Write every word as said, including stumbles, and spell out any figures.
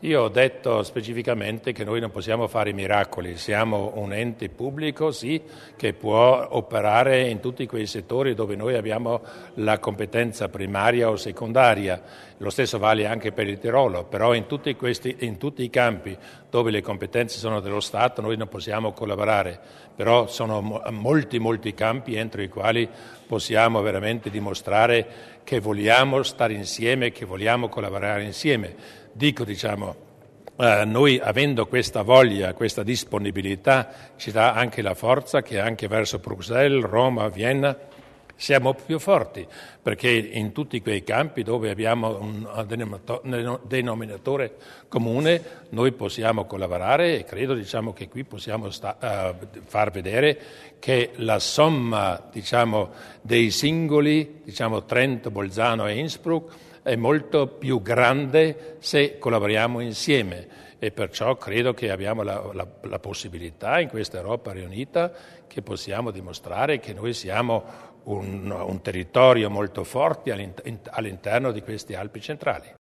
Io ho detto specificamente che noi non possiamo fare miracoli, siamo un ente pubblico, sì, che può operare in tutti quei settori dove noi abbiamo la competenza primaria o secondaria. Lo stesso vale anche per il Tirolo, però in tutti, questi, in tutti i campi dove le competenze sono dello Stato noi non possiamo collaborare, però sono molti, molti campi entro i quali possiamo veramente dimostrare che vogliamo stare insieme, che vogliamo collaborare insieme. Dico, diciamo, eh, noi avendo questa voglia, questa disponibilità, ci dà anche la forza che anche verso Bruxelles, Roma, Vienna siamo più forti, perché in tutti quei campi dove abbiamo un denominatore comune noi possiamo collaborare e credo, diciamo, che qui possiamo sta- uh, far vedere che la somma, diciamo, dei singoli, diciamo Trento, Bolzano e Innsbruck è molto più grande se collaboriamo insieme e perciò credo che abbiamo la, la, la possibilità in questa Europa riunita che possiamo dimostrare che noi siamo un, un territorio molto forte all'interno di questi Alpi centrali.